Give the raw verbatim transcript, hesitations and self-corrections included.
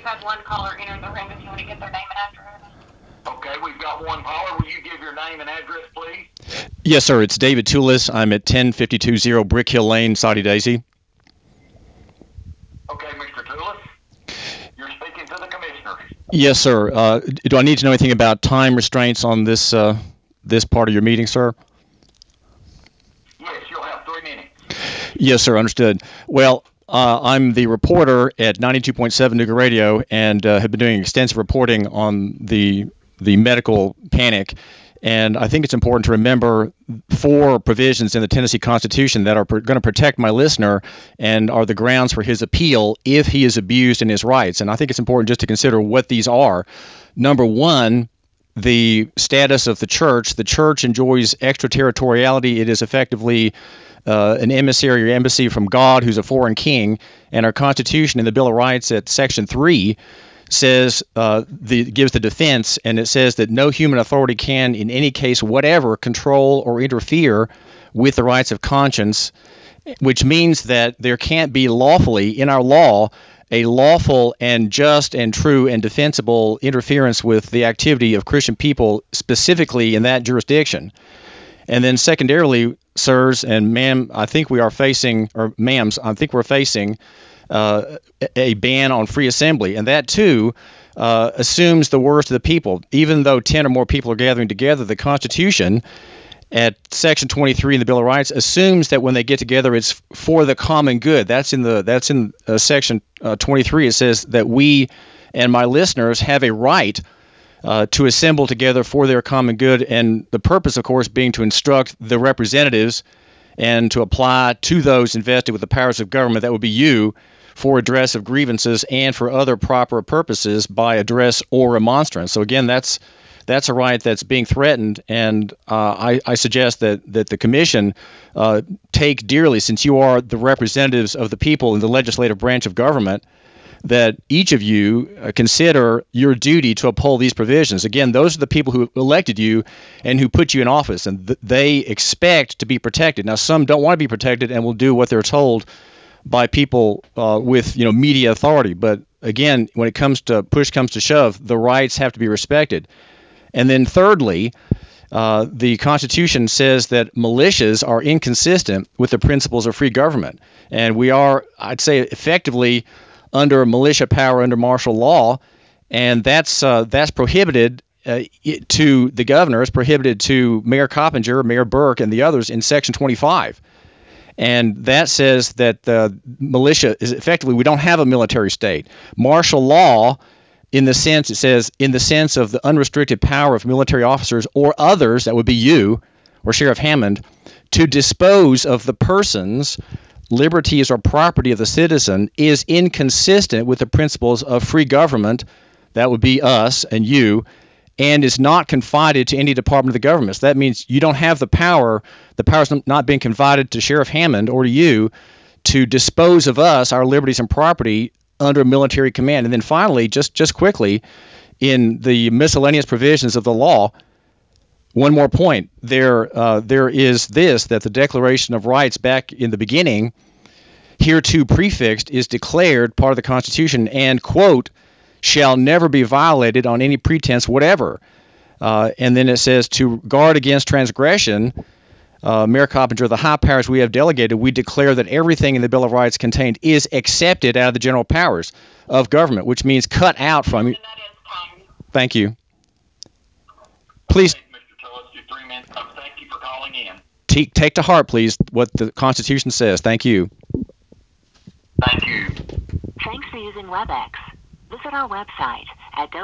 had one caller enter the room if you want to get their name and address. Okay, we've got one caller. Will you give your name and address, please? Yes, sir. It's David Toulis. I'm at ten fifty-two zero Brick Hill Lane, Saudi Daisy. Okay, Mister Toulis, you're speaking to the commissioners. Yes, sir. Uh, do I need to know anything about time restraints on this uh, this part of your meeting, sir? Yes, you'll have three minutes. Yes, sir. Understood. Well, uh, I'm the reporter at ninety-two point seven Nuga Radio and uh, have been doing extensive reporting on the the medical panic. And I think it's important to remember four provisions in the Tennessee Constitution that are pr- going to protect my listener and are the grounds for his appeal if he is abused in his rights. And I think it's important just to consider what these are. Number one, the status of the church. The church enjoys extraterritoriality. It is effectively uh, an emissary or embassy from God who's a foreign king. And our Constitution in the Bill of Rights at Section three says uh, the gives the defense, and it says that no human authority can, in any case whatever, control or interfere with the rights of conscience, which means that there can't be lawfully in our law a lawful and just and true and defensible interference with the activity of Christian people specifically in that jurisdiction. And then secondarily, sirs and ma'am, I think we are facing, or ma'ams, I think we're facing uh, a ban on free assembly. And that, too, uh, assumes the worst of the people. Even though ten or more people are gathering together, the Constitution at Section twenty-three in the Bill of Rights assumes that when they get together, it's for the common good. That's in the that's in uh, Section uh, twenty-three. It says that we and my listeners have a right uh, to assemble together for their common good, and the purpose, of course, being to instruct the representatives and to apply to those invested with the powers of government, that would be you, for address of grievances and for other proper purposes by address or remonstrance. So again, that's that's a right that's being threatened, and uh, I, I suggest that that the commission uh, take dearly, since you are the representatives of the people in the legislative branch of government, that each of you uh, consider your duty to uphold these provisions. Again, those are the people who elected you and who put you in office, and th- they expect to be protected. Now, some don't want to be protected and will do what they're told by people uh, with, you know, media authority. But again, when it comes to push comes to shove, the rights have to be respected. And then thirdly, uh, the Constitution says that militias are inconsistent with the principles of free government. And we are, I'd say, effectively under militia power under martial law, and that's uh, that's prohibited uh, to the governor. It's prohibited to Mayor Coppinger, Mayor Burke, and the others in Section twenty-five. And that says that the militia is effectively, we don't have a military state. Martial law, in the sense, it says, in the sense of the unrestricted power of military officers or others, that would be you or Sheriff Hammond, to dispose of the persons, liberties, or property of the citizen is inconsistent with the principles of free government, that would be us and you, and is not confided to any department of the government. So that means you don't have the power, the power is not being confided to Sheriff Hammond or to you to dispose of us, our liberties and property, under military command. And then finally, just, just quickly, in the miscellaneous provisions of the law, one more point. There, uh, there is this, that the Declaration of Rights back in the beginning, hereto prefixed, is declared part of the Constitution and, quote, shall never be violated on any pretense whatever. Uh, and then it says, to guard against transgression, uh, Mayor Coppinger, the high powers we have delegated, we declare that everything in the Bill of Rights contained is accepted out of the general powers of government, which means cut out from you. Thank you. Please. Mister Toulis, your three minutes up. Thank you for calling in. Take, take to heart, please, what the Constitution says. Thank you. Thank you. Thanks for using WebEx. Visit our website at